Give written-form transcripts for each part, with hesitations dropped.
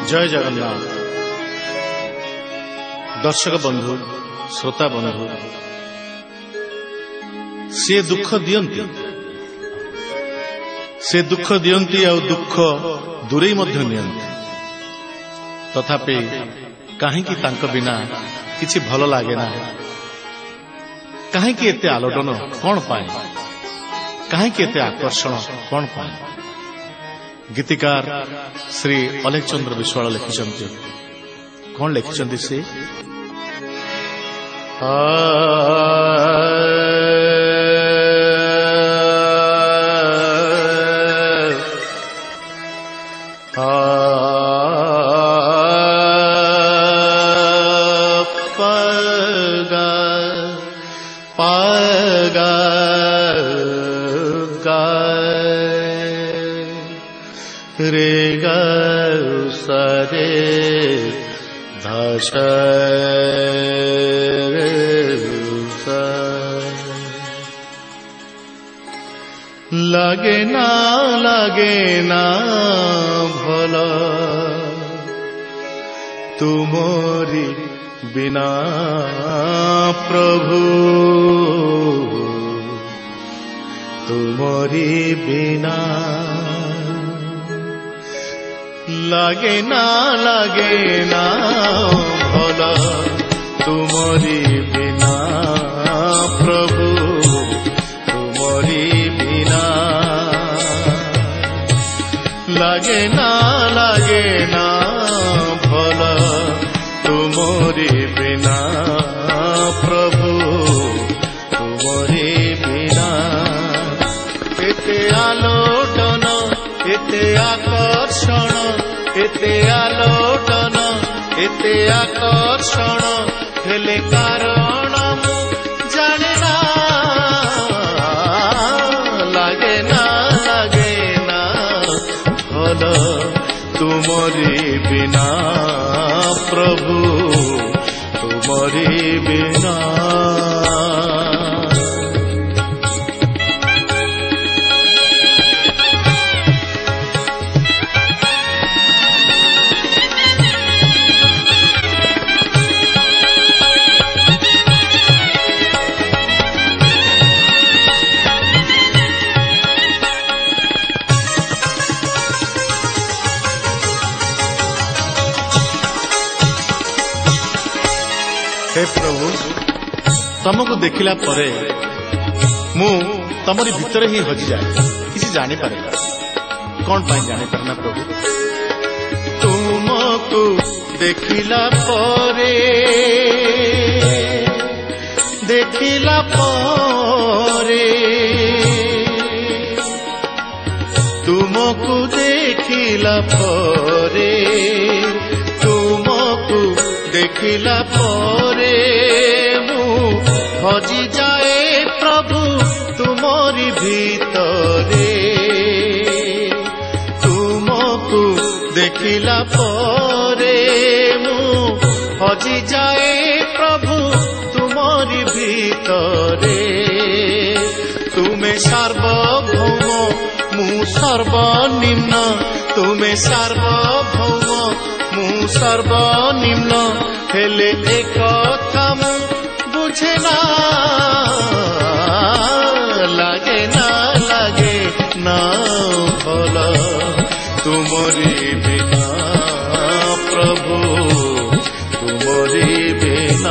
जय जगन्नाथ। दर्शक बंधु श्रोता बंधु से दुख दियंती आ दुख दूरे मध्य नियंती तथापि कहीं बिना किछि भल लागे ना। कहीं एते आलोडन कौन पाए, कहीं एते आकर्षण कौन पाए। गीतिकार श्री अलेख चंद्र विश्वाल लिखिछन्ति। कौन लिखिछन्ति से रे ग सरे धस लगे ना भल तुमरी बिना प्रभु, तुमरी बिना लगे ना भल तुमरी बिना प्रभु, तुमरी बिना लगे ना भल तुमरी बिना प्रभु, तुमरी बिना एते आलोडन एते आकर्षण, एते आलोडन एते आकर्षण हेले कारण मु जाने ना। लागे ना भल तुमरी बिना प्रभु, तुमरी बिना। हे प्रभु, तुमको देखिला परे मु तमरी भीतर ही हजि जाए, किसी जानी पारे कौन पाई जानी पारना प्रभु। तुमको देखिला परे तुमको देखिला परे, तुमको देखिला परे मु हजि जाए प्रभु तुमरी भीतरे। तुमको देखिला परे मु हजि जाए प्रभु तुमरी भीतरे। तुमे सार्वभौम मु सर्वनिम्न, तुमे सार्वभौम मु सर्वनिम्न हेले एक कथा मु बुझे ना। लागे ना भल तुमरी बिना प्रभु, तुमरी बिना।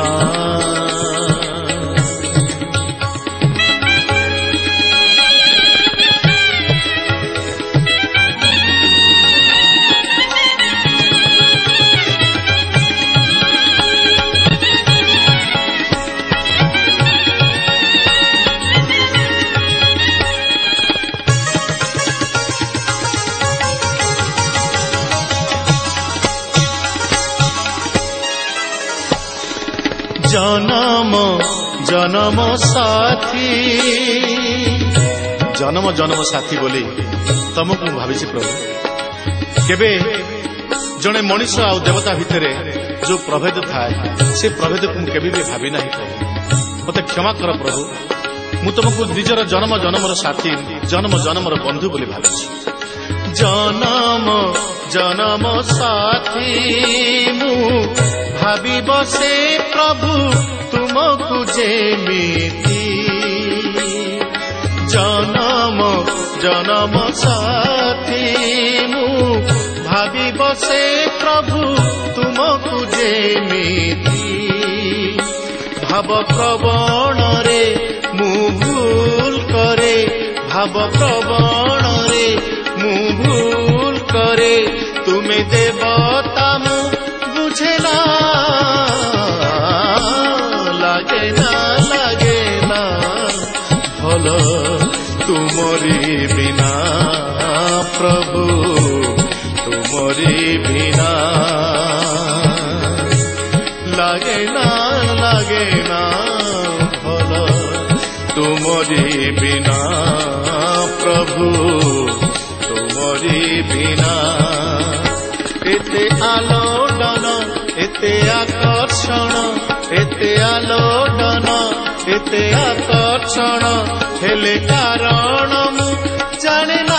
जन्म साथी, जन्म साथी बोली तुमको भावी प्रभु। केबे जड़े मनीष आ देवता भितर जो प्रभेद थाए से प्रभेद को केबे भी भावी ना प्रभु। मत क्षमा कर प्रभु, मु तुमको निजर जन्म साथी, जन्म बंधु बोली भावी। जन्म जन्म साथी मु भावी बसे प्रभु तुमको जेमिति जन्म जन्म साथी मु भावी बसे प्रभु तुमको जेमिति भाव प्रवण रे मु भूल करे भाव प्रवण रे मु भूल करे तुमे देवता मु बुझे ना लागे ना भल तुमरी बिना प्रभु तुमरी बिना लागे ना भल तुमरी बिना प्रभु तुमरी बिना एते आलोडन एते आकर्षण एते आलोडन एते आकर्षण हेले कारण मु जाने ना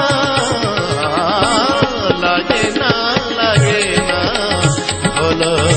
लागे ना भल